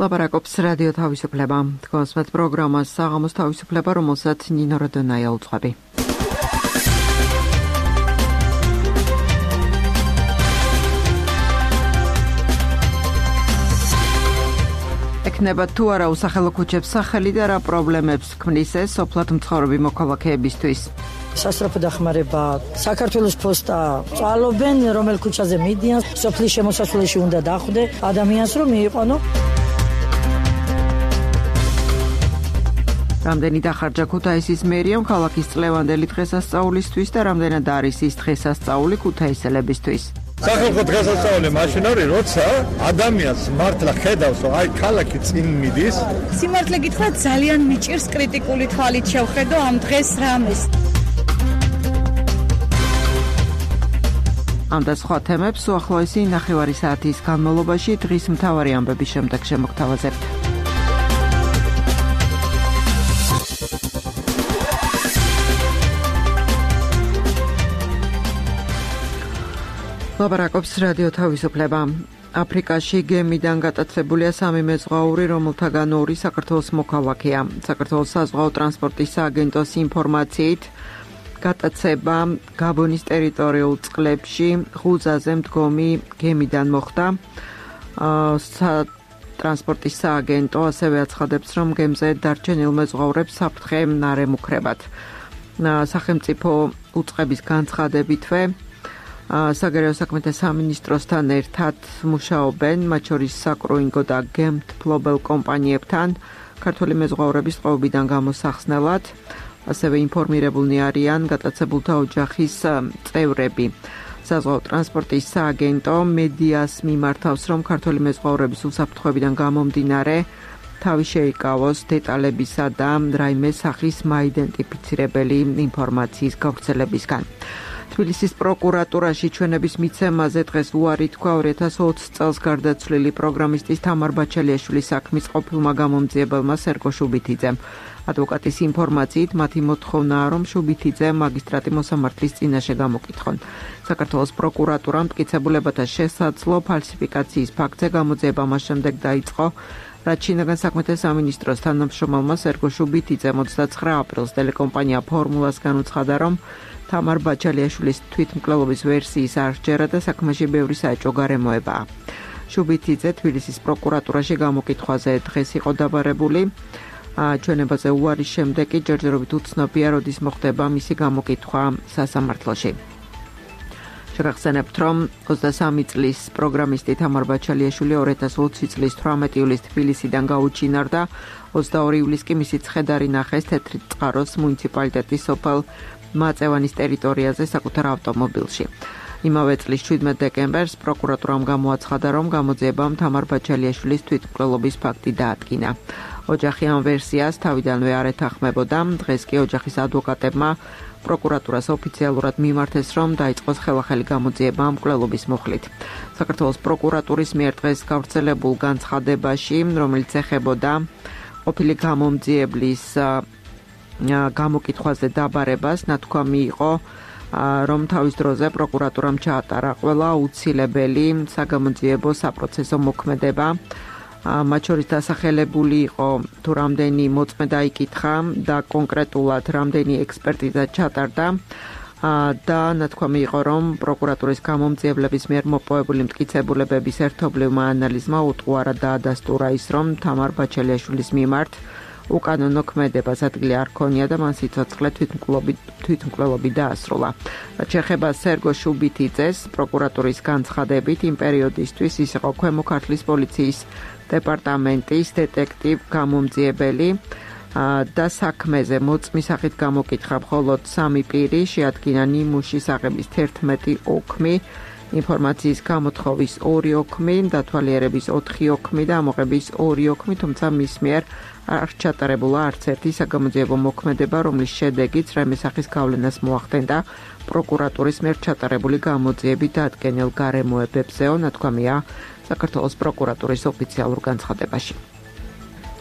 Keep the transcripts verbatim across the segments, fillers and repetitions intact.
ლაპარაკობს რადიო თავისუფლება. თქვენს პროგრამას საღამოს თავისუფლება, რომელსაც ნინო როდონაია უძღვები. ექნება თუ არა უსახელო ქუჩებს სახელი და რა პრობლემებს ქმნის ეს სოფლად მცხოვრები მოქალაქეებისთვის. სასწრაფო დახმარება საქართველოს პოსტა წვალობენ, რომელ ქუჩაზე მიდიან, სოფლის შემოსასვლელში უნდა დახვდე ადამიანს, რომ მიიყვანო. რამდენი დახარჯა ქუთაისის მერიამ ქალაქის წლევანდელი დღესასწაულისთვის და რამდენად არის ის დღესასწაული ქუთაისელებისთვის? სახალხო დღესასწაული მაშინ არის, როცა ადამიანს მართლა ხედავს, რომ აი ქალაქი წინ მიდის. სიმართლე გითხრა, ძალიან მიჭირს კრიტიკული თვალით შევხედო ამ დღეს რამეს. ამ და სხვა თემებს უახლოესი ნახევარი საათის განმავლობაში დღის მთავარი ამბების შემდეგ შემოგთავაზებთ. ლაპარაკობს რადიო თავისუფლება. აფრიკაში გემიდან გატაცებულია სამი მეზღვაური, რომელთაგან ორი საქართველოს მოქალაქეა. საქართველოს საზღვაო ტრანსპორტის სააგენტოს ინფორმაციით, გატაცება გაბონის ტერიტორიულ წყლებში ღუზაზე მდგომი გემიდან მოხდა. ტრანსპორტის სააგენტო ასევე აცხადებს, რომ გემზე დარჩენილ მეზღვაურებს საფრთხე არ ემუქრებათ. სახელმწიფო უწყების განცხადებითვე საგარეო საქმეთა სამინისტროსთან ერთად მუშაობენ, მათ შორის საკრუინგო და გემთფლობელ კომპანიებთან ქართული მეზღვაურების ტყვეობიდან გამოსახსნელად. ასევე ინფორმირებულნი არიან გატაცებულთა ოჯახის წევრები. საზღვაო ტრანსპორტის სააგენტო მედიას მიმართავს, რომ ქართული მეზღვაურების უსაფრთხოებიდან გამომდინარე თავი შეიკავოს დეტალებისა და რაიმე სახის მაიდენტიფიცირებელი ინფორმაციის გავრცელებისგან. თბილისის პროკურატურაში ჩვენების მიცემაზე დღეს უარი თქვა ორი ათას ოცი წელს გარდაცვლილი პროგრამისტის თამარ ბაჩალიაშვილის საქმის ყოფილმა გამომძიებელმა სერგო შუბითიძემ. ადვოკატის ინფორმაციით მათი მოთხოვნაა, რომ შუბითიძე მაგისტრატი მოსამართლის წინაშე გამოკითხონ. საქართველოს პროკურატურამ მტკიცებულებათა შესაძლო ფალსიფიკაციის ფაქტზე გამოძიება მას შემდეგ დაიწყო, რაც შინაგან საქმეთა სამინისტროს თანამშრომელმა სერგო შუბითიძემ ოცდაცხრა აპრილს ტელეკომპანია ფორმულასგან უცხადა, რომ თამარ ბაჩალიაშვილის თვითმკვლელობის ვერსიის არ სჯერა და საქმეში ბევრი საეჭვო გარემოებაა. შუბითიძე თბილისის პროკურატურაში გამოკითხვაზე დღეს იყო დაბარებული. ჩვენებაზე უარის შემდეგ კი ჯერჯერობით უცნობია, როდის მოხდება მისი გამოკითხვა სასამართლოში. შეგახსენებთ, რომ ოცდასამი წლის პროგრამისტი თამარ ბაჩალიაშვილი ორი ათას ოცი წლის თვრამეტი ივლისს თბილისიდან გაუჩინარდა, ოცდაორი ივლისს კი მისი ცხედარი ნახეს თეთრი წყაროს მუნიციპალიტეტის სოფელ მაწევანის ტერიტორიაზე საკუთარ ავტომობილში. იმავე წლის შვიდმეტ დეკემბერს პროკურატურამ გამოაცხადა, რომ გამოძიებამ თამარ ბაჩალიაშვილის თვითმკვლელობის ფაქტი დაადგინა. ოჯახი ამ ვერსიას თავიდანვე არ ეთანხმებოდა. დღეს კი ოჯახის ადვოკატებმა პროკურატურას ოფიციალურად მიმართეს, რომ დაიწყოს ხელახალი გამოძიება მკვლელობის მუხლით. საქართველოს პროკურატურის მიერ დღეს გავრცელებულ განცხადებაში, რომელიც ეხებოდა ყოფილი გამომძიებლის გამოკითხვაზე დაბარებას, ნათქვამი იყო, რომ თავის დროზე პროკურატურამ ჩაატარა ყველა აუცილებელი საგამოძიებო საპროცესო მოქმედება. მათ შორის დასახელებული იყო თუ რამდენი მოწმე დაიკითხა და კონკრეტულად რამდენი ექსპერტიზა ჩატარდა და ნათქვამი იყო, რომ პროკურატურის გამომძიებლების მიერ მოპოვებული მტკიცებულებების ერთობლივმა ანალიზმა უტყუარა დაადასტურა ის, რომ თამარ ბაჩალიაშვილის მიმართ უკანონო ქმედებას ადგილი არ ქონია და მან სიცოცხლე თვითმკვლელობი დაასრულა. რაც შეეხება სერგო შუბითიძეს, პროკურატურის განცხადებით იმ პერიოდისთვის ის იყო ქვემო ქართლის პოლიციის დეპარტამენტის დეტექტივ გამომძიებელი და საქმეზე მოწმის სახით გამოკითხა მხოლოდ სამი პირი, შეადგინა ნიმუშის აღების თერთმეტი ოქმი, ინფორმაციის გამოთხოვის ორი ოქმი, დათვალიერების ოთხი ოქმი და ამოღების ორი ოქმი, თუმცა მის მიერ არ ჩატარებულა არც ერთი საგამოძიებო მოქმედება, რომლის შედეგიც რაიმე სახის გავლენას მოახდენდა პროკურატურის მიერ ჩატარებული გამოძიებით დადგენილ გარემოებებზეო, ნათქვამია საქართველოს პროკურატურის ოფიციალურ განცხადებაში.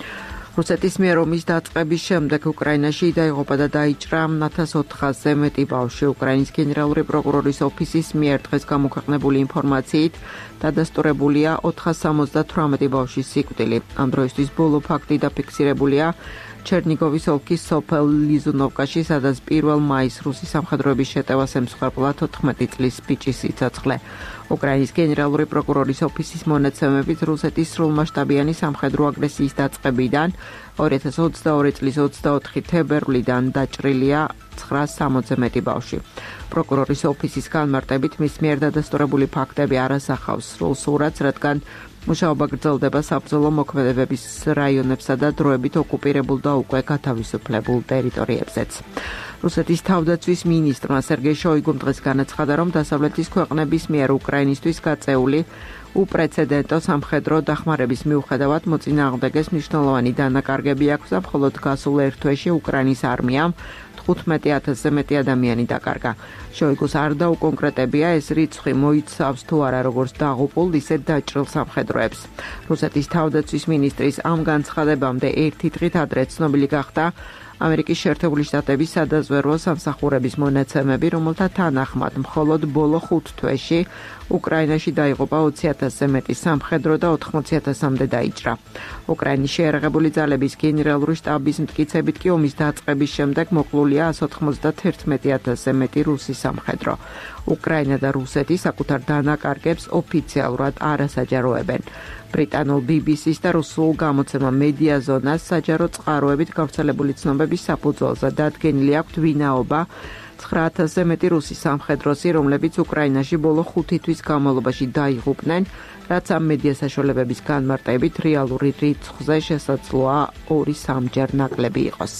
რუსეთის მიერ ომის დაწყების შემდეგ უკრაინაში დაიღუპა და დაიჭრა ათას ოთხასზე მეტი ბავშვი. უკრაინის გენერალური პროკურორის ოფისის მიერ დღეს გამოქვეყნებული ინფორმაციით დადასტურებულია ოთხას სამოცდათვრამეტი ბავშვის სიკვდილი. ამ დროისთვის ბოლო ფაქტი დაფიქსირებულია ჩერნიგოვის ოლქის სოფელ ლიზუნოვკაში, სადაც პირველ მაისს რუსი სამხედროების შეტევას ემსხვერპლა თოთხმეტი წლის ბიჭის სიცოცხლე. უკრაინის გენერალური პროკურორის ოფისის მონაცემებით რუსეთის სრულმასშტაბიანი სამხედრო აგრესიის დაწყებიდან ორი ათას ოცდაორი წლის ოცდაოთხი თებერვლიდან დაჭრილია ცხრას სამოცზე მეტი ბავშვი. პროკურორის ოფისის განმარტებით მის მიერ დადასტურებული ფაქტები არ ასახავს სრულ სურათს, რადგან მუშაობა გრძელდება საბრძოლო მოქმედებების რაიონებსა და დროებით ოკუპირებულ და უკვე გათავისუფლებულ ტერიტორიებზეც. რუსეთის თავდაცვის მინისტრმა სერგეი შოიგუმ დღეს განაცხადა, რომ დასავლეთის ქვეყნების მიერ უკრაინისთვის გაწეული უპრეცედენტო სამხედრო დახმარების მიუხედავად მოწინააღმდეგეს მნიშვნელოვანი დანაკარგები აქვს და მხოლოდ გასულ ერთ თვეში უკრაინის არმიამ თხუთმეტი ათასზე მეტი ადამიანი დაკარგა. შოიგუს არ დაუკონკრეტებია ეს რიცხვი მოიცავს თუ არა როგორც დაღუპულ, ისე დაჭრილ სამხედროებს. რუსეთის თავდაცვის მინისტრის ამ განცხადებამდე ერთი დღით ადრე ცნობილი გახდა ამერიკის შეერთებული შტატების სადაზვერვო სამსახურების მონაცემები, რომელთა თანახმად მხოლოდ ბოლო ხუთ თვეში უკრაინაში დაიღუპა ოცი ათასზე მეტი სამხედრო და ოთხმოცი ათასამდე დაიჭრა. უკრაინის შეიარაღებული ძალების გენერალური შტაბის მტკიცებით კი ომის დაწყების შემდეგ მოკლულია ასი ოცდაათერთმეტი ათასზე მეტი რუსი სამხედრო. უკრაინა და რუსეთი საკუთარ დანაკარგებს ოფიციალურად არ ასაჯაროებენ. ბრიტანულ ბი ბი სის და რუსულ გამოცემა მედია ზონას საჯარო წყაროებით გავრცელებული ცნობების საფუძველზე დადგენილი აქვთ ვინაობა ცხრა ათასზე მეტი რუსი სამხედროსი, რომლებიც უკრაინაში ბოლო ხუთი თვის განმავლობაში დაიღუპნენ, რაც ამ მედია საშუალებების განმარტებით რეალური რიცხვზე შესაძლოა ორი სამჯერ ნაკლები იყოს.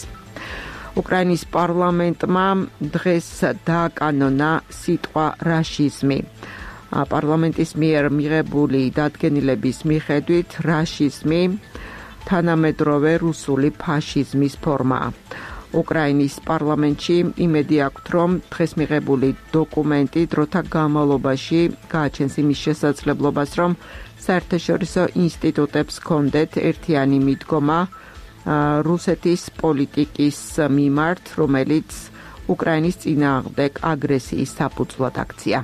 უკრაინის პარლამენტმა დღეს დააკანონა სიტყვა რაშიზმი. პარლამენტის მიერ მიღებული დადგენილების მიხედვით რაშიზმი თანამედროვე რუსული ფაშიზმის ფორმაა. უკრაინის პარლამენტში იმედი აქვთ, რომ დღეს მიღებული დოკუმენტი დროთა განმავლობაში გააჩენს იმის შესაძლებლობას, რომ საერთაშორისო ინსტიტუტებს ჰქონდეთ ერთიანი მიდგომა რუსეთის პოლიტიკის მიმართ, რომელიც უკრაინის წინააღმდეგ აგრესიის საფუძვლად აქცია.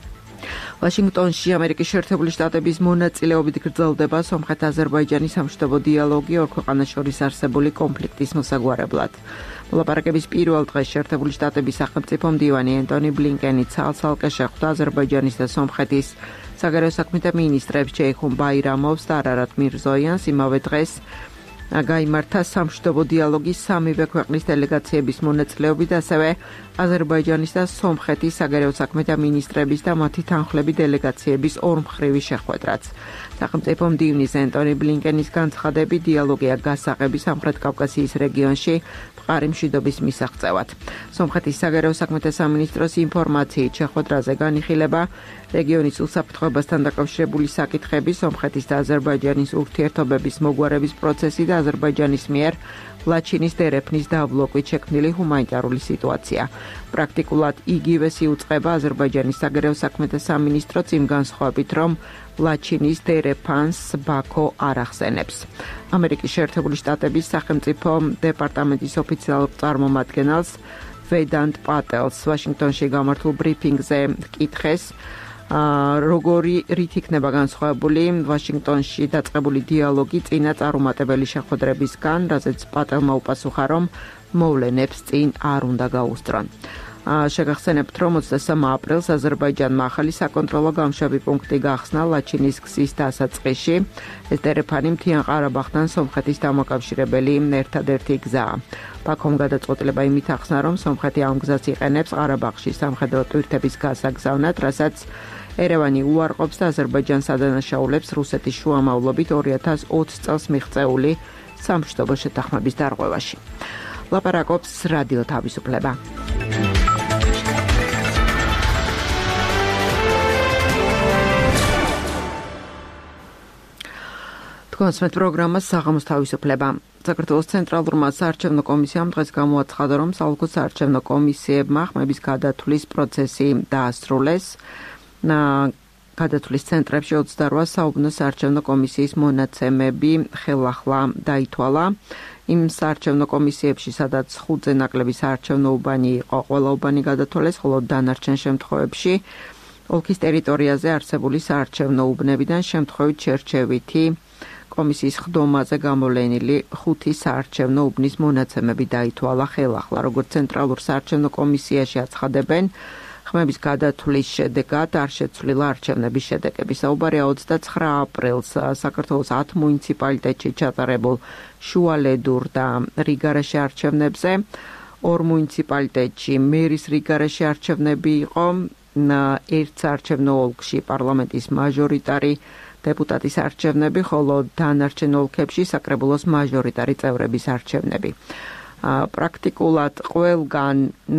ვაშინგტონში ამერიკის შეერთებული შტატების მონაწილეობით გრძელდება სომხეთ-აზერბაიჯანის სამშვიდობო დიალოგი ორ ქვეყანას შორის არსებული კონფლიქტის მოსაგვარებლად. მოლაპარაკების პირველ დღეს შეერთებული შტატების სახელმწიფო მდივანი ენტონი ბლინკენი ცალ-ცალკე შეხვდა აზერბაიჯანის და სომხეთის საგარეო საქმეთა მინისტრებს შეიხუმ ბაირამოვს და არარატ მირზოიანს. იმავე დღეს გაიმართა სამშვიდობო დიალოგის სამივე ქვეყნის დელეგაციების მონაწილეობით, ასევე აზერბაიჯანის და სომხეთის საგარეო საქმეთა მინისტრების და მათი თანხლები დელეგაციების ორმხრივი შეხვედრაც. სახელმწიფო მდივნის ენტონი ბლინკენის განცხადებით დიალოგია გასაღები სამხრეთ კავკასიის რეგიონში მყარი მშვიდობის მისაღწევად. სომხეთის საგარეო საქმეთა სამინისტროს ინფორმაციით შეხვედრაზე განიხილება რეგიონის უსაფრთხოებასთან დაკავშირებული საკითხები, სომხეთის და აზერბაიჯანის ურთიერთობების მოგვარების პროცესი და აზერბაიჯანის მიერ ლაჩინის დერეფნის დაბლოკვით შექმნილი ჰუმანიტარული სიტუაცია. პრაქტიკულად იგივეს იუწყება აზერბაიჯანის საგარეო საქმეთა სამინისტროც იმ განსხვავებით, რომ ლაჩინის დერეფანს ბაქო არ ახსენებს. ამერიკის შეერთებული შტატების სახელმწიფო დეპარტამენტის ოფიციალურ წარმომადგენელს ვედანტ პატელს ვაშინგტონში გამართულ ბრიფინგზე კითხეს, როგორი რით იქნება განსხვავებული ვაშინგტონში დაწყებული დიალოგი წინა წარუმატებელი შეხვედრებისგან, რაზეც პატელმა უპასუხა, რომ მოვლენებს წინ არ უნდა გაუსწრონ. შეგახსენებთ, რომ ოცდასამ აპრილს აზერბაიჯანმა ახალი საკონტროლო გამშვები პუნქტი გახსნა ლაჩინის გზის დასაწყისში. ეს დერეფანი მთიან ყარაბაღთან სომხეთის დამაკავშირებელი ერთადერთი გზაა. ბაქომ გადაწყვეტილება იმით ახსნა, რომ სომხეთი ამ გზას იყენებს ყარაბაღში სამხედრო ტვირთების გასაგზავნად, რასაც ერევანი უარყოფს და აზერბაიჯანს ადანაშაულებს რუსეთის შუამავლობით ორი ათას ოცი წელს მიღწეული სამშვიდობო შეთანხმების დარღვევაში. ლაპარაკობს რადიო თავისუფლება. კონსმეთ პროგრამას საღამოს თავისუფლება. საქართველოს ცენტრალურმა საარჩევნო კომისიამ დღეს გამოაცხადა, რომ საოლქო საარჩევნო კომისიებმა ხმების გადათვლის პროცესი დაასრულეს. გადათვლის ცენტრებში ოცდაოთხ საუბნო საარჩევნო კომისიის მონაცემები ხელახლა დაითვალა. იმ საარჩევნო კომისიებში, სადაც ხუთზე ნაკლები საარჩევნო უბანი იყო, ყველა უბანი გადათვალეს, ხოლო დანარჩენ შემთხვევებში ოლქის ტერიტორიაზე არსებული საარჩევნო უბნებიდან შემთხვევით შერჩევითი კომისიის ხდომაზე გამოვლენილი ხუთი საარჩევნო უბნის მონაცემები დაითვალა ხელახლა. როგორც ცენტრალურ საარჩევნო კომისიაში აცხადებენ, ხმების გადათვლის შედეგად არ შეცვლილა არჩევნების შედეგები. საუბარია ოცდაცხრა აპრილს საქართველოს ათ მუნიციპალიტეტში ჩატარებულ შუალედურ და რიგარეშე არჩევნებზე. ორ მუნიციპალიტეტში მერის რიგარეშე არჩევნები იყო, ერთ საარჩევნო ოლქში პარლამენტის მაჟორიტარი დეპუტატის არჩევნები, ხოლო დანარჩენ ოლქებში საკრებულოს მაჟორიტარი წევრების არჩევნები. პრაქტიკულად ყველგან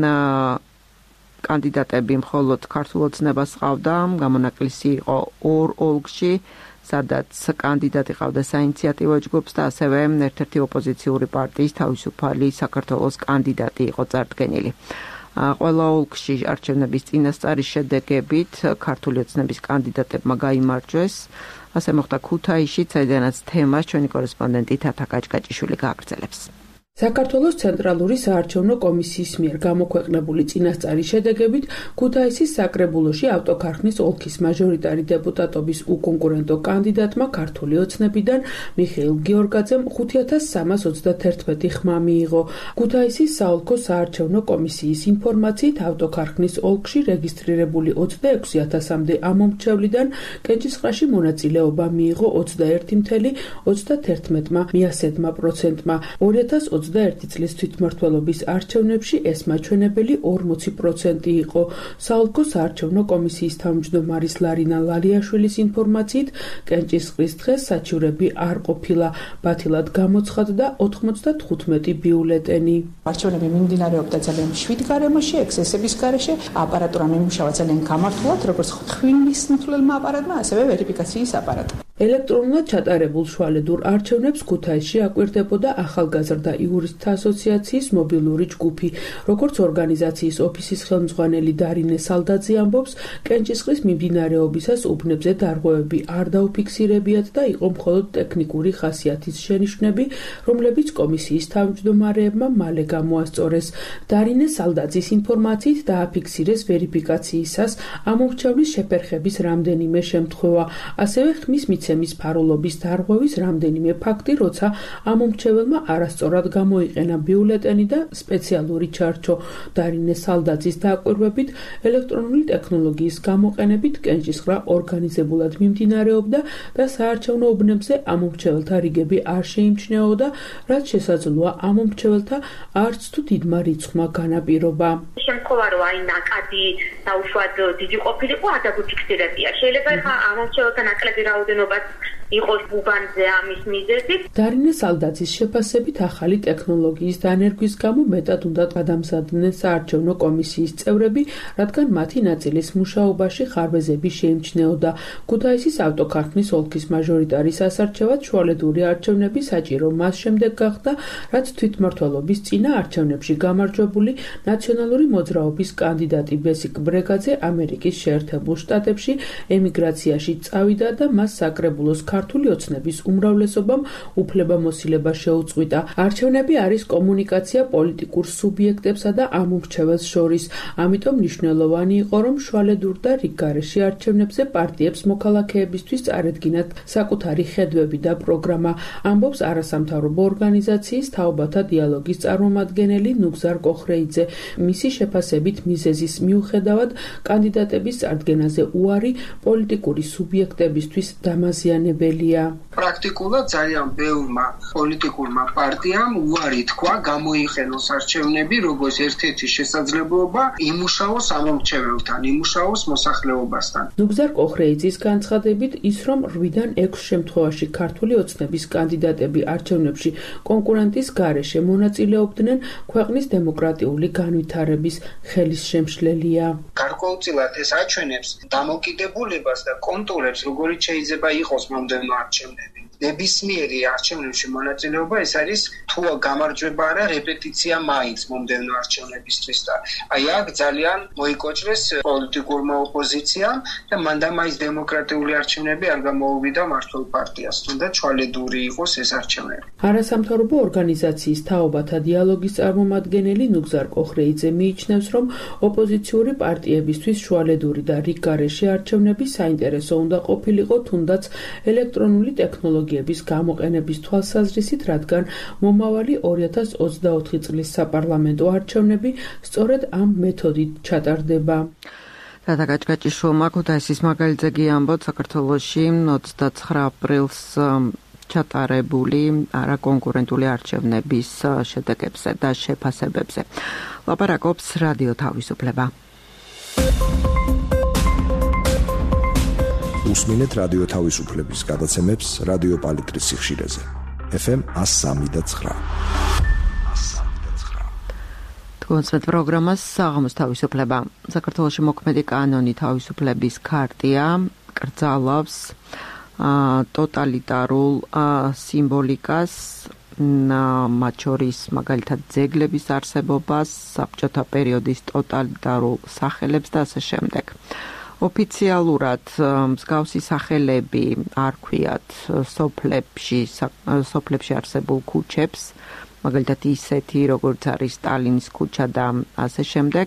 კანდიდატები მხოლოდ ქართულ ოცნებას ჰყავდა, გამონაკლისი იყო ორ ოლქში, სადაც კანდიდატი ყავდა საინიციატივო ჯგუფს და ასევე ერთ-ერთი ოპოზიციური პარტიის თავისუფალი საქართველოს კანდიდატი იყო წარდგენილი. ყველა ოლქში არჩევნების წინასწარის შედეგებით ქართული ოცნების კანდიდატებმა გაიმარჯვეს. ასე მოხდა ქუთაისში, საიდანაც თემას ჩვენი კორესპონდენტი თათა კაჭკაჭიშვილი გააგრძელებს. საქართველოს ცენტრალური საარჩევნო კომისიის მიერ გამოქვეყნებული წინასწარის შედეგებით ქუთაისის საკრებულოში ავტოქარხნის ოლქის მაჟორიტარი დეპუტატობის უკონკურენტო კანდიდატმა ქართული ოცნებიდან მიხეილ გიორგაძემ ხუთ ათას სამას ოცდაათი ხმა მიიღო. ქუთაისის საოლქო საარჩევნო კომისიის ინფორმაციით ავტოქარხნის ოლქში რეგისტრირებული ოცდაექვსი ათასამდე ამომრჩევლიდან კენჭისყრაში მონაწილეობა მიიღო ოცდაერთი წუთი ოცდათერთმეტმა მიასედმა პროცენტმა. ორი ათას ოცდაერთი წლის თვითმმართველობის არჩევნებში ეს მაჩვენებელი ორმოცი პროცენტი იყო. საოლქო საარჩევნო კომისიის თავმჯდომარის ლარინა ლალიაშვილის ინფორმაციით, კენჭისყრის დღეს საჩივრები არ ყოფილა, ბათილად გამოცხადდა ოთხმოცდათხუთმეტი ბიულეტენი. არჩევნები მიმდინარეობდა ძალიან მშვიდ გარემოში, ექსესების გარეშე, აპარატურა მიმუშავა ძალიან გამართულად, როგორც ხვილის მთვლელმა აპარატმა, ასევე ვერიფიკაციის აპარატმა. ელექტრონულად ჩატარებულ შუალედურ არჩევნებს ქუთაისში აკვირდებოდა ახალგაზრდა იურისტთა ასოციაციის მობილური ჯგუფი. როგორც ორგანიზაციის ოფისის ხელმძღვანელი დარინე სალდაძე ამბობს, კენჭისყრის მიმდინარეობისას უბნებზე დარღვევები არ დაუფიქსირებიათ და იყო მხოლოდ ტექნიკური ხასიათის შენიშვნები, რომლებიც კომისიის თავმჯდომარეებმა მალე გამოასწორეს. დარინე სალდაძის ინფორმაციით დააფიქსირეს ვერიფიკაციისას ამომრჩევლის შეფერხების რამდენიმე შემთხვევა, ასევე ხმის მიცემის ფარულობის დარღვევის რამდენიმე ფაქტი, როცა ამომრჩეველმა არასწორად გამოიყენა ბიულეტენი და სპეციალური ჩარჩო. დარინე სალდაძის დაკვირვებით, ელექტრონული ტექნოლოგიის გამოყენებით კენჭისყრა ორგანიზებულად მიმდინარეობდა და საარჩევნო უბნებზე ამომრჩეველთა რიგები არ შეიმჩნეოდა, რაც შესაძლოა ამომრჩეველთა არც თუ დიდმა რიცხვმა განაპირობა. შემთხვევა რომ აი ნაკადი დაუშვად დიდი ყოფილიყო, არ დაგუფიქსირებია. შეიძლება ხა ამომრჩეველთა ნაკლები რაოდენობა იყოს უბანზე ამის მიზეზით. დარინე სალდაძის შეფასებით ახალი ტექნოლოგიის დანერგვის გამო მეტად უნდა გადამზადდნენ საარჩევნო კომისიის წევრები, რადგან მათი ნაწილის მუშაობაში ხარბეზები შეიმჩნეოდა. ქუთაისის ავტოქარხნის ოლქის მაჟორიტარის ასარჩევად შუალედური არჩევნები საჭირო მას შემდეგ გახდა, რაც თვითმმართველობის წინა არჩევნებში გამარჯვებული ნაციონალური მოძრაობის კანდიდატი ბესიკ ბრეგაძე ამერიკის შეერთებულ შტატებში ემიგრაციაში წავიდა და მას საკრებულოს ქართული ოცნების უმრავლესობამ უფლებამოსილება შეუწყვიტა. არჩევნები არის კომუნიკაცია პოლიტიკურ სუბიექტებსა და ამომრჩეველს შორის. ამიტომ მნიშვნელოვანი იყო, რომ შუალედურ და რიგგარეშე არჩევნებზე პარტიებს მოქალაქეებისთვის წარედგინათ საკუთარი ხედვები და პროგრამა, ამბობს არასამთავრობო ორგანიზაციის თაობათა დიალოგის წარმომადგენელი ნუგზარ კოხრეიძე. მისი შეფასებით მიზეზის მიუხედავად კანდიდატების წარდგენაზე უარი პოლიტიკური სუბიექტებისთვის დამაზიანებელია. პრაქტიკულად ძალიან ბევრმა პოლიტიკურმა პარტიამ უარი თქვა გამოიყენოს არჩევნები როგორც ერთ-ერთი შესაძლებლობა იმუშაოს ამომრჩეველთან, იმუშაოს მოსახლეობასთან. ნუგზარ კოხრეიძის განცხადებით ის, რომ რვიდან ექვს შემთხვევაში ქართული ოცნების კანდიდატები არჩევნებში კონკურენტის გარეშე მონაწილეობდნენ, ქვეყნის დემოკრატიული განვითარების ხელისშემშლელია. გარკვეულწილად ეს აჩვენებს დამოკიდებულებას და კონტურებს, როგორიც შეიძლება იყოს მომდევნო არჩევნები. ნებისმიერი არჩევნებში მონაწილეობა ეს არის თუ გამარჯვება არა რეპეტიცია მაინც მომდევნო არჩევნებისთვის და აი აქ ძალიან მოიკოჭრეს პოლიტიკურმა ოპოზიციამ და მანდამაის დემოკრატიული არჩევნები არ გამოუვიდა მმართველ პარტიას, თუნდაც ჩვალედური იყოს ეს არჩევნები. არასამთავრობო ორგანიზაციის თაობათა დიალოგის წარმომადგენელი ნუგზარ კოხრეიძე მიიჩნევს, რომ ოპოზიციური პარტიებისთვის შუალედური და რიგ გარეშე არჩევნები საინტერესო უნდა ყოფილიყო თუნდაც ელექტრონული ტექნოლოგიების გამოყენების თვალსაზრისით, რადგან მომავალი ორი ათას ოცდაოთხი წლის საპარლამენტო არჩევნები სწორედ ამ მეთოდით ჩატარდება. Tata Kaczkaciszołma Kutasis მაგალითზე ამბობ საქართველოში ოცდაცხრა აპრილს ჩატარებული არაკონკურენტული არჩევნების შედეგებზე და შეფასებებზე. ლაპარაკობს რადიო თავისუფლება. უსმინეთ რადიო თავისუფლების გადაცემებს რადიო პალიტრის სიხშირეზე. ეფ ემ εκατო სამი და ცხრა. კონცერტ პროგრამას საღამოს თავისუფლება. საქართველოში მოქმედი კანონი თავისუფლების ქარტია კრძალავს ტოტალიტარულ სიმბოლიკას, მათ შორის მაგალითად ძეგლების არსებობას, საბჭოთა პერიოდის ტოტალიტარულ სახელებს და ასე შემდეგ. ოფიციალურად მსგავსი სახელები არ ქვიათ სოფლებში, სოფლებში არსებულ ქუჩებს, მაგალითად ისეთი როგორც არის სტალინის ქუჩა და ასე შემდეგ.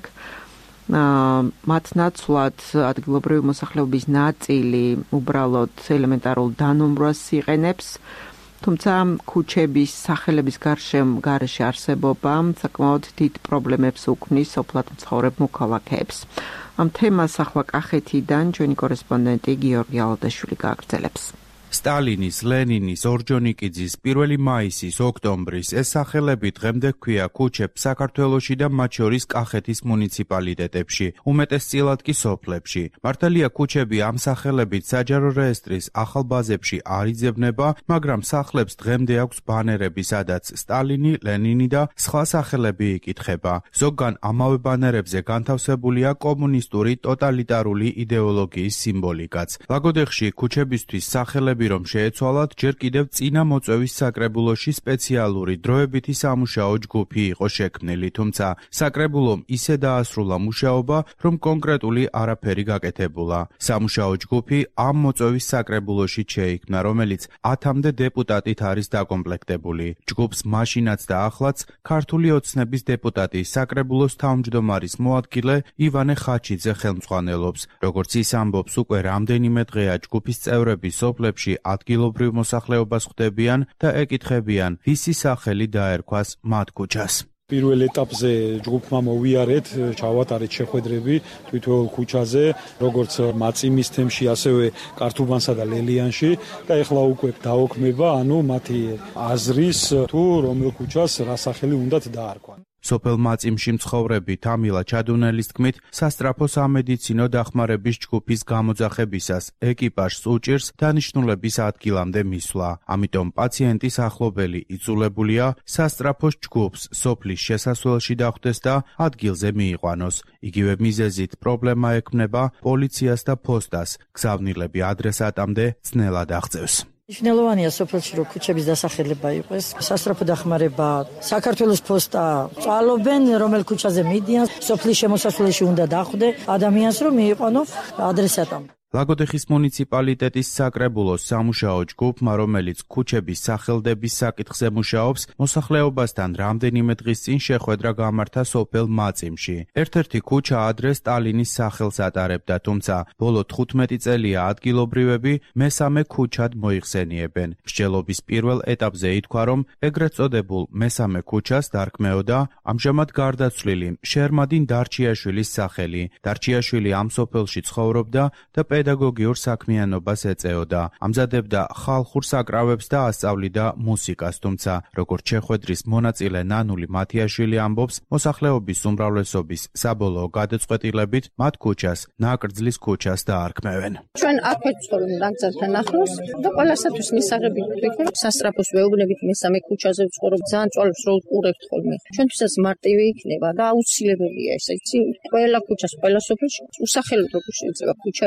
მათ ნაცვლად ადგილობრივი მოსახლეობის ნაწილი უბრალოდ ელემენტარულ დანომრვას იყენებს, თუმცა ქუჩების სახელების გარეშე არსებობა საკმაოდ დიდ პრობლემებს უქმნის სოფლად მცხოვრებ მოქალაქეებს. ამ თემას ახლა კახეთიდან ჩვენი კორესპონდენტი გიორგი ალადაშვილი გააგრძელებს. სტალინის, ლენინის, ორჯონიკიძის, პირველი მაისის, ოქტომბრის ეს სახელები დღემდე ჰქვია ქუჩებს საქართველოში და მათ შორის კახეთის მუნიციპალიტეტებში, უმეტესწილად კი სოფლებში. მართალია ქუჩები ამ სახელებით საჯარო რეესტრის ახალ ბაზებში არ იძებნება, მაგრამ სახლებს დღემდე აქვს ბანერები, სადაც სტალინი, ლენინი და სხვა სახელები იკითხება. ზოგან ამავე ბანერებზე განთავსებულია კომუნისტური ტოტალიტარული იდეოლოგიის სიმბოლიკაც. ლაგოდეხში ქუჩებისთვის სახელები რომ შეეცვალათ, ჯერ კიდევ წინა მოწვევის საკრებულოში სპეციალური დროებითი სამუშაო ჯგუფი იყო შექმნილი, თუმცა საკრებულომ ისე დაასრულა მუშაობა, რომ კონკრეტული არაფერი გაკეთებულა. სამუშაო ჯგუფი ამ მოწვევის საკრებულოში შეიქმნა, რომელიც ათამდე დეპუტატით არის დაკომპლექტებული. ჯგუფს მაშინაც და ახლაც ქართული ოცნების დეპუტატი საკრებულოს თავმჯდომარის მოადგილე ივანე ხაჩიძე ხელმძღვანელობს. როგორც ის ამბობს, უკვე რამდენიმე დღეა ჯგუფის წევრები სოფლებში ადგილობრივ მოსახლეობას ხვდებიან და ეკითხებიან, ვისი სახელი დაერქვას მათ ქუჩას. პირველ ეტაპზე ჯგუფმა მოვიარეთ, ჩავატარეთ შეხვედრები თვითონ ქუჩაზე, როგორც მაწიმის თემში, ასევე კართუბანსა და ლელიანში და ეხლა უკვე დაოქმება, ანუ მათი აზრის თუ რომელ ქუჩას რა სახელი უნდათ დაარქვან. სოფელ მაწიმში მცხოვრები თამილა ჩადუნელის თქმით, სასტრაფო სამედიცინო დახმარების ჯგუფის გამოძახებისას ეკიპაჟს უჭირს დანიშნულების ადგილამდე მისვლა. ამიტომ პაციენტის ახლობელი იწულებულია სასტრაფოს ჯგუფს სოფლის შესასვლელში დახვდეს და ადგილზე მიიყვანოს. იგივე მიზეზით პრობლემა ექმნება პოლიციას და ფოსტას. გზავნილები ადრესატამდე ძნელად აღწევს. მნიშვნელოვანია სოფელში რომ ქუჩების დასახელება იყოს, სასტრაფო დახმარება, საქართველოს ფოსტა წვალობენ, რომელ ქუჩაზე მიდიან, სოფლის შემოსასვლელში უნდა დახვდე ადამიანს, რომ მიიყვანო ადრესატამდე. ლაგოდეხის მუნიციპალიტეტის საკრებულოს სამუშაო ჯგუფმა, რომელიც ქუჩების სახელდების საკითხზე მუშაობს, მოსახლეობასთან რამდენიმე დღის წინ შეხვედრა გამართა სოფელ მაწიმში. ერთ-ერთი ქუჩა ადრე სტალინის სახელს ატარებდა, თუმცა ბოლო თხუთმეტი წელია ადგილობრივები მესამე ქუჩად მოიხსენიებენ. მსჯელობის პირველ ეტაპზე ითქვა, რომ ეგრეთ წოდებულ მესამე ქუჩას დარქმეოდა ამჟამად გარდაცვლილი შერმადინ დარჩიაშვილის სახელი. დარჩიაშვილი ამ სოფელში ცხოვრობდა და პედაგოგიურ საქმიანობას ეწეოდა. ამზადებდა ხალხურ საკრავებს და ასწავლიდა მუსიკას, თუმცა როგორც შეხვედრის მონაწილე ნანული მათიაშვილი ამბობს, მოსახლეობის უმრავლესობის საბოლოო გადაწყვეტილებით მათ ქუჩას ნაკრძლის ქუჩას დაარქმევენ. ჩვენ აქვე ვცხოვრობ ნაკრძალთან ახლოს და ყველასათვის მისაღები ვიქნებ სასტრაფოს ვეუბნებით მესამე ქუჩაზე ვცხოვრობ, ძალიან წვალებს რო უყურებთ ხოლმე. ჩვენთვისაც მარტივი იქნება და აუცილებელია ეს, იცი? ყველა ქუჩას, ყველა სოფელში უსახელო როგორ შეიძლება ქუჩა იყოს.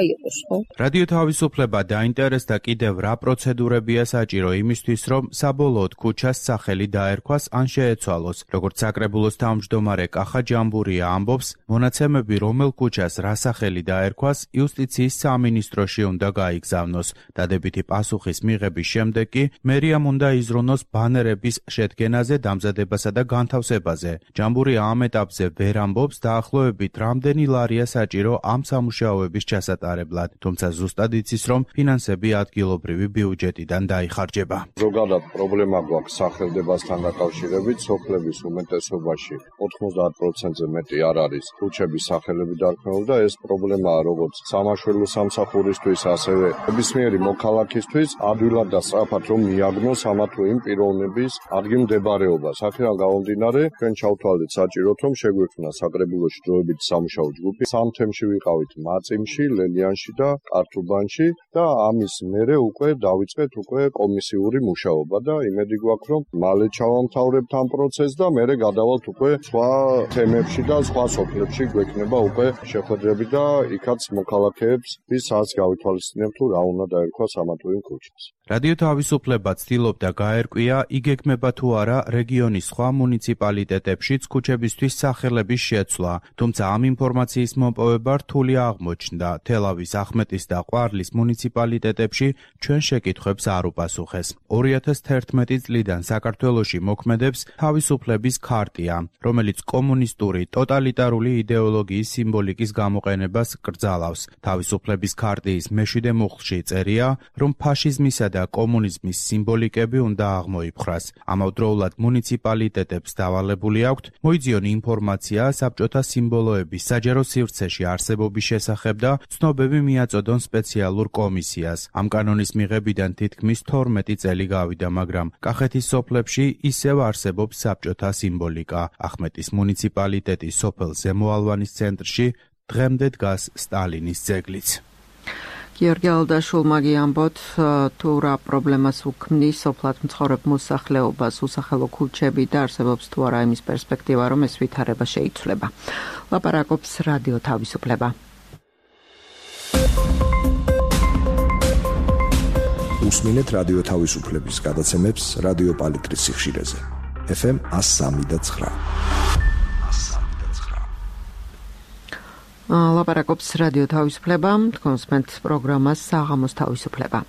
ხო? რადიო თავისუფლება დაინტერესდა კიდევ რა პროცედურებია საჭირო იმისთვის, რომ საბოლოოდ ქუჩას სახელი დაერქვას ან შეეცვალოს. როგორც საკრებულოს თავმჯდომარე კახა ჯამბურია ამბობს, მონაცემები რომელ ქუჩას რა სახელი დაერქვას იუსტიციის სამინისტროში უნდა გაიგზავნოს. დადებითი პასუხის მიღების შემდეგ კი მერიამ უნდა იზრუნოს ბანერების შედგენაზე, დამზადებასა და განთავსებაზე. ჯამბურია ამ ეტაპზე ვერ ამბობს დაახლოებით რამდენი ლარია საჭირო ამ სამუშაოების ჩასატარებლად, თუმცა ზუსტად იცის, რომ ფინანსები ადგილობრივი ბიუჯეტიდან დაიხარჯება. ზოგადად პრობლემა გვაქვს სახელდებასთან დაკავშირებით, სოფლების უმეტესობაში ოთხმოცდაათ პროცენტზე მეტი არ არის ქუჩების სახელები დარქმეული და ეს პრობლემაა როგორც სამაშველო სამსახურისთვის, ასევე ნებისმიერი მოქალაქისთვის ადვილად და სწრაფად რომ მიაგნოს ამა თუ იმ პიროვნების ადგილმდებარეობას. აქედან გამომდინარე, ჩვენ ჩავთვალეთ საჭიროდ, რომ შეგვექმნა საკრებულოში დროებით სამუშაო ჯგუფი. სამ თემში ვიყავით მაწიმში, ლელიანში და კართუბანში და ამის მერე უკვე დავიწყეთ უკვე კომისიური მუშაობა და იმედი გვაქვს, რომ მალე ჩავამთავრებთ ამ პროცესს და მერე გადავალთ უკვე სხვა თემებში და სხვა სოფლებში გვექნება უკვე შეხვედრები და იქაც მოქალაქეებს ისაც გავითვალისწინებთ თუ რა უნდა დაერქვას ამა თუ იმ ქუჩას. რადიო თავისუფლება ცდილობდა გაერკვია, იგეგმება თუ არა რეგიონის სხვა მუნიციპალიტეტებშიც ქუჩებისთვის სახელების შეცვლა, თუმცა ამ ინფორმაციის მოპოვება რთული აღმოჩნდა. თელავის, ახმეტის და ყვარლის მუნიციპალიტეტებში ჩვენ შეკითხვებს არ უპასუხეს. ორი ათას თერთმეტი წლიდან საქართველოში მოქმედებს თავისუფლების ქარტია, რომელიც კომუნისტური ტოტალიტარული იდეოლოგიის სიმბოლიკის გამოყენებას კრძალავს. თავისუფლების ქარტიის მეშვიდე მუხლში წერია, რომ ფაშიზმისა და კომუნიზმის სიმბოლიკები უნდა აღმოიფხრას. ამავდროულად მუნიციპალიტეტებს დავალებული აქვთ მოიძიონ ინფორმაცია საბჭოთა სიმბოლოების საჯარო სივრცეში არსებობის შესახებ და ცნობები მიაწოდონ სპეციალურ კომისიას. ამ კანონის მიღებიდან თითქმის თორმეტი წელი გავიდა, მაგრამ კახეთის სოფლებში ისევ არსებობს საბჭოთა სიმბოლიკა. ახმეტის მუნიციპალიტეტის სოფელ ზემოალვანის ცენტრში დღემდე დგას სტალინის ძეგლიც. გიორგი ალდაშულმა გიამბოთ, თუ რა პრობლემას უქმნის სოფლად მცხოვრებ მოსახლეობას, უსახელო ქუჩები და არსებობს თუ არა იმის პერსპექტივა, რომ ეს ვითარება შეიცვლება. ლაპარაკობს რადიო თავისუფლება. უსმინეთ რადიო თავისუფლების გადაცემებს რადიო პალიტრის სიხშირეზე. ეფ ემ one oh three და nine. ლაპარაკობს რადიო თავისუფლება, კონსპენტ პროგრამას საღამოს თავისუფლება.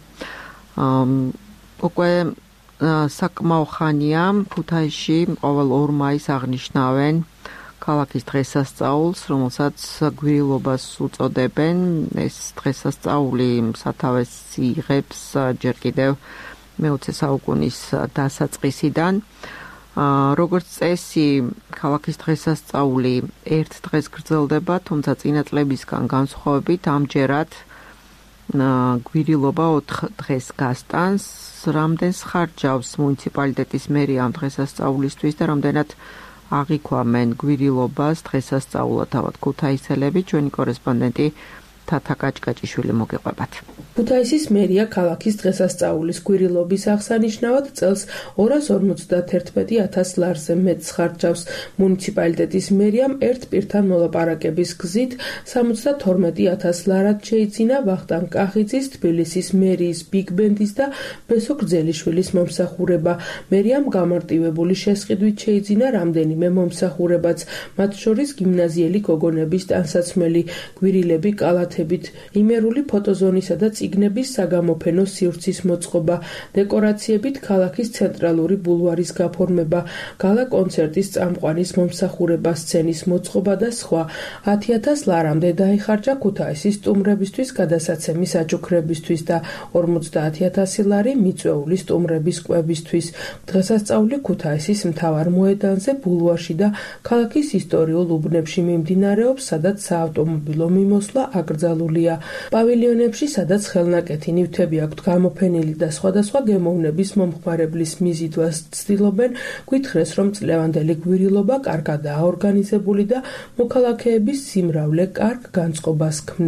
უკვე საკმაო ხანია ქუთაისში ყოველ ორ მაისს აღნიშნავენ ქალაქის დღესასწაულს, რომელსაც გვირილობას უწოდებენ. ეს დღესასწაული სათავეს იღებს ჯერ კიდევ მეოცე საუკუნის დასაწყისიდან. როგორც წესი, ქალაქის დღესასწაული ერთ დღეს გრძელდება, თუმცა წინა წლებისგან განსხვავებით ამჯერად გვირილობა ოთხ დღეს გასტანს. რამდენს ხარჯავს მუნიციპალიტეტის მერია ამ დღესასწაულისთვის და რამდენად აღიქვამენ გვირილობას დღესასწაულად თავად ქუთაისელები? ჩვენი კორესპონდენტი თათა კაჭკაჭიშვილი მოგეყვებათ. ქუთაისის მერია ქალაქის დღესასწაულის გვირილობის აღსანიშნავად წელს ორას ორმოცდაათერთმეტი ათას ლარზე მეტს ხარჯავს. მუნიციპალიტეტის მერიამ ერთ პირთან მოლაპარაკების გზით სამოცდათორმეტი ათას ლარად შეიძინა ვახტანგ კახიძის, თბილისის მერიის ბიგ-ბენდის და ბესო გრძელიშვილის მომსახურება. მერიამ გამარტივებული შესყიდვით შეიძინა რამდენიმე მომსახურებაც, მათ შორის გიმნაზიელი გოგონების ტანსაცმელი, გვირილები კალათებით, იმერული ფოტოზონისა და წიგნების საგამოფენო სივრცის მოწყობა, დეკორაციებით ქალაქის ცენტრალური ბულვარის გაფორმება, გალა კონცერტის წამყვანის მომსახურება, სცენის მოწყობა და სხვა. ათი ათას ლარამდე დაიხარჯა ქუთაისის სტუმრებისთვის გადასაცემი საჩუქრებისთვის და ორმოცდაათი ათასი ლარი მიწვეული სტუმრების კვებისთვის. დღესასწაული ქუთაისის მთავარ მოედანზე, ბულვარში და ქალაქის ისტორიულ უბნებში მიმდინარეობს, სადაც საავტომობილო მიმოსვლა აკრძალულია. პავილიონებში, სადაც ხელნაკეთი ნივთები აქვთ გამოფენილი და სხვადასხვა გემოვნების მომხმარებლის მიზიდვას ცდილობენ, გვითხრეს, რომ წლევანდელი გვირილობა კარგადაა ორგანიზებული და მოქალაქეების სიმრავლე კარგ განწყობას ქმნის.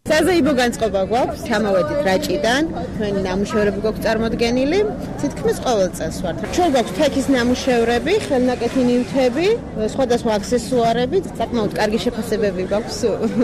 საზეიმო განწყობა გვაქვს, ჩამოვედით რაჭიდან, თქვენი ნამუშევრები გვაქვს წარმოდგენილი, თითქმის ყოველ წელს ვართ. ჩვენ გვაქვს ფექის ნამუშევრები, ხელნაკეთი ნივთები, სხვადასხვა აქსესუარები, საკმაოდ კარგი შეფასებები გვაქვს.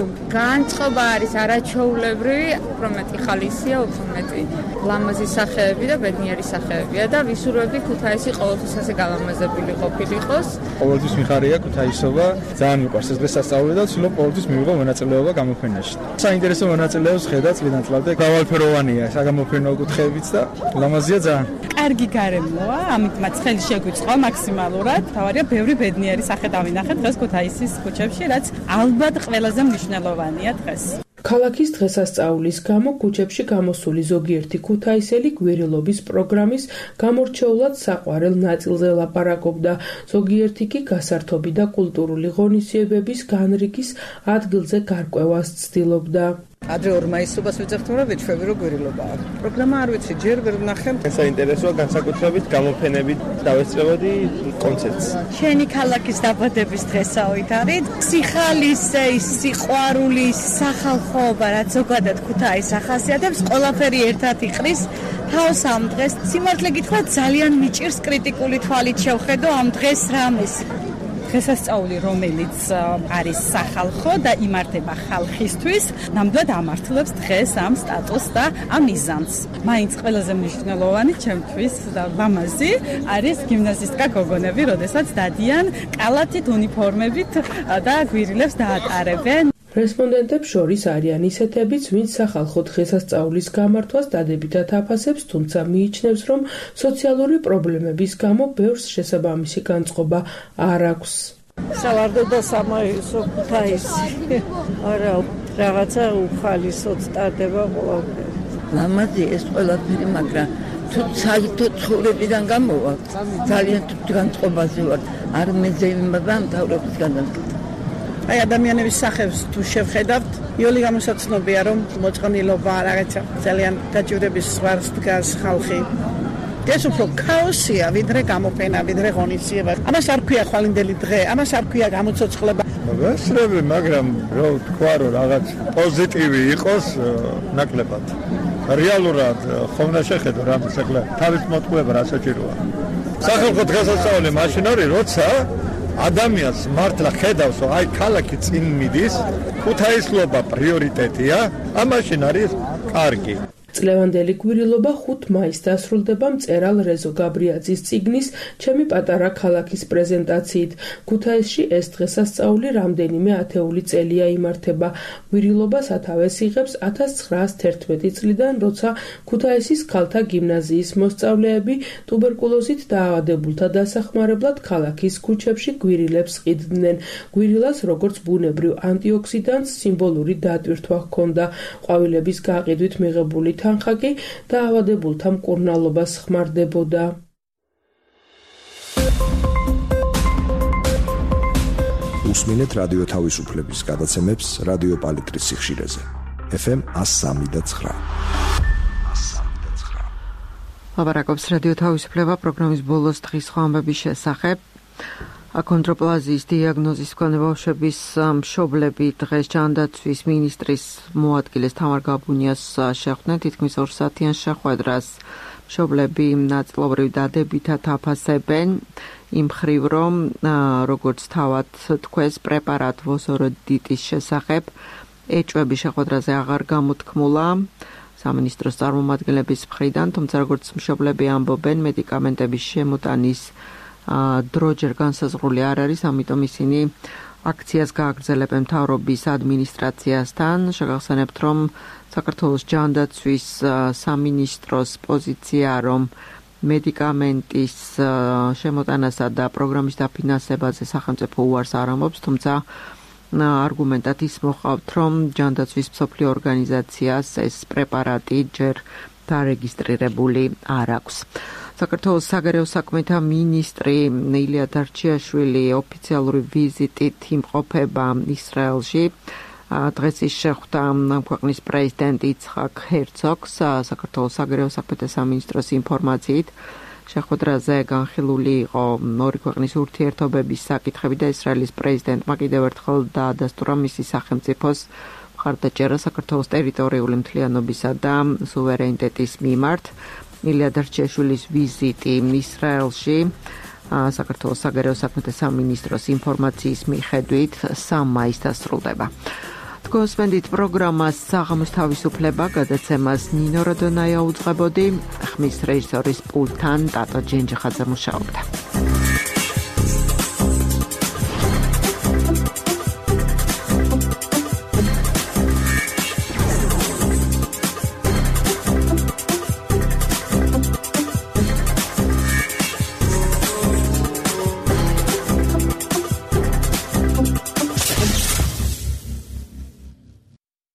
განწყობა არის არაჩვეულებრივი, უფრო მეტი ხალისია, უფრო მეტი ლამაზი სახეები და ბედნიერი სახეებია და ვისურვები ქუთაისი ყოველთვის ასე გალამაზებული ყოფილიყოს. ყოველთვის მიხარია ქუთაისობა, ძალიან მიყვარს ეს დღესასწაული და ვცდილობ ყოველთვის მივიღო მონაწილეობა გამოფენაში. საინტერესო მონაწილეობს ხედა წლიდან წლამდე გავალფეროვანია საგამოფენო კუთხეებიც და ლამაზია ძალიან. კარგი გარემოა, ამიტომაც ხელი შეგვიწყო მაქსიმალურად. თავარია ბევრი ბედნიერი სახე დავინახეთ დღეს ქუთაისის ქუჩებში, რაც ალბათ ყველაზე მნიშვნელოვანია დღეს. ქალაქის დღესასწაულის გამო ქუჩებში გამოსული ზოგიერთი ქუთაისელი გვირილობის პროგრამის გამორჩეულად საყვარელ ნაწილზე ლაპარაკობდა, ზოგიერთი კი გასართობი და კულტურული ღონისძიებების განრიგის ადგილზე გარკვევას ცდილობდა. ადრე ორ მაისობას ვიძახთმ რა ვეჩვევი რო გვირილობაა. პროგრამა არ ვიცი, ჯერ ვერ ვნახე. საინტერესოა განსაკუთრებით გამოფენებით დავესწრებოდი კონცერტს. შენი ქალაქის დაბადების დღესაობით არის სიხალისე, სიყვარული, სახალხოობა, რაც ზოგადად ქუთაისს ახასიათებს, ყველაფერი ერთად იყრის თავს ამ დღეს. სიმართლე გითხრათ, ძალიან მიჭირს კრიტიკული თვალით შევხედო ამ დღეს რამეს. დღესასწაული, რომელიც არის სახალხო და იმართება ხალხისთვის, ნამდვილად ამართლებს დღეს ამ სტატუსს და ამ მიზანს. მაინც ყველაზე მნიშვნელოვანი ჩემთვის და ლამაზი არის გიმნაზისტკა გოგონები, როდესაც დადიან კალათით, უნიფორმებით და გვირილებს დაატარებენ. რესპონდენტებს შორის არიან ისეთებიც, ვინც სახალხო დღესასწაულის გამართვას დადებითად აფასებს, თუმცა მიიჩნევს, რომ სოციალური პრობლემების გამო ბევრს შესაბამისი განწყობა არ აქვს. სავარდოდა სამაისო ქუთაისი. არა, რაღაცა უხალისოდ სტარდება ყველაფერი. ლამაზი ეს ყველაფერი, მაგრამ თუ საერთოდ ცხოვრებიდან გამოვა, ძალიან თუ განწყობაზე ვარ. არ მეძებნება მთავრობის განაცხადი. აი ადამიანების სახებს თუ შევხედავთ, იოლი გამოსაცნობია, რომ მოწყნილობა რაღაცა ძალიან დაჭირების ზღვარს დგას ხალხი. ეს უფრო ქაოსია, ვიდრე გამოფენა, ვიდრე ღონისძიება. ამას არ ქვია ხვალინდელი დღე, ამას არ ქვია გამოცოცხლება. ვესწრები, მაგრამ რო თქვა, რომ რაღაც პოზიტივი იყოს ნაკლებად. რეალურად ხომ უნდა შეხედო რამის ახლა თავის მოტყუება რა საჭიროა. სახალხო დღესასწაული მაშინ არის, როცა ადამიანს მართლა ხედავს, რომ აი ქალაქი წინ მიდის, ქუთაისლობა პრიორიტეტია, ამაშინ არის კარგი. წლევანდელი გვირილობა ხუთ მაისს დასრულდება მწერალ რეზო გაბრიაძის წიგნის ჩემი პატარა ქალაქის პრეზენტაციით. ქუთაისში ეს დღესასწაული რამდენიმე ათეული წელია იმართება. გვირილობა სათავეს იღებს ათას ცხრაას თერთმეტი წლიდან, როცა ქუთაისის ქალთა გიმნაზიის მოსწავლეები ტუბერკულოზით დაავადებულთა დასახმარებლად ქალაქის ქუჩებში გვირილებს ყიდდნენ. გვირილას როგორც ბუნებრივ ანტიოქსიდანტს სიმბოლური დატვირთვა ჰქონდა. ყვავილების გაყიდვით მიღებული თანხა კი დაავადებულთა მკურნალობას ხმარდებოდა. უსმინეთ რადიო თავისუფლების გადაცემებს რადიო პალიტრის სიხშირეზე. ეფ ემ ათს სამი და ცხრა. ლაპარაკობს რადიო თავისუფლება პროგრამის ბოლოს დღის ხვამების შესახებ. აკონდროპლაზიის დიაგნოზის მქონე ბავშვების მშობლები დღეს ჯანდაცვის ministris მოადგილეს თამარ გაბუნიას შეხვდნენ თითქმის ორ საათიან შეხვედრას. მშობლები ნაწილობრივ დადებითად აფასებენ იმ მხრივ, რომ როგორც თავად თქვეს პრეპარატ ვოსოროდიტის შესახებ ეჭვები შეხვედრაზე აღარ გამოთქმულა სამინისტროს წარმომადგენლების მხრიდან, თუმცა როგორც მშობლები ამბობენ, მედიკამენტების შემოტანის დრო ჯერ განსაზღვრული არ არის, ამიტომ ისინი აქციას გააგრძელებენ მთავრობის ადმინისტრაციასთან. შეგახსენებთ, რომ საქართველოს ჯანდაცვის სამინისტროს პოზიცია, რომ მედიკამენტის შემოტანასა და პროგრამის დაფინანსებაზე სახელმწიფო უარს არ ამბობს, თუმცა არგუმენტად ის მოყავთ, რომ ჯანდაცვის მსოფლიო ორგანიზაციას ეს პრეპარატი ჯერ დარეგისტრირებული არ აქვს. საქართველოს საგარეო საქმეთა მინისტრი ილია დარჩიაშვილი ოფიციალური ვიზიტით იმყოფება ისრაელში. დღეს ის შეხვდა ქვეყნის პრეზიდენტ იცხაკ ჰერცოგს. საქართველოს საგარეო საქმეთა სამინისტროს ინფორმაციით შეხვედრაზე განხილული იყო ორი ქვეყნის ურთიერთობების საკითხები და ისრაელის პრეზიდენტმა კიდევ ერთხელ დაადასტურა მისი სახელმწიფოს მხარდაჭერა საქართველოს ტერიტორიული მთლიანობისა და სუვერენიტეტის მიმართ. ილია დარჩეშვილის ვიზიტი ისრაელში საქართველოს საგარეო საქმეთა სამინისტროს ინფორმაციის მიხედვით სამ მაისს დასრულდება. თქვენსმენდით პროგრამას საღამოს თავისუფლება, გადაცემას ნინო როდონაია უძღვებოდი, ხმის რეჟისორის პულტთან ტატო ჯენჯიხაძე მუშაობდა.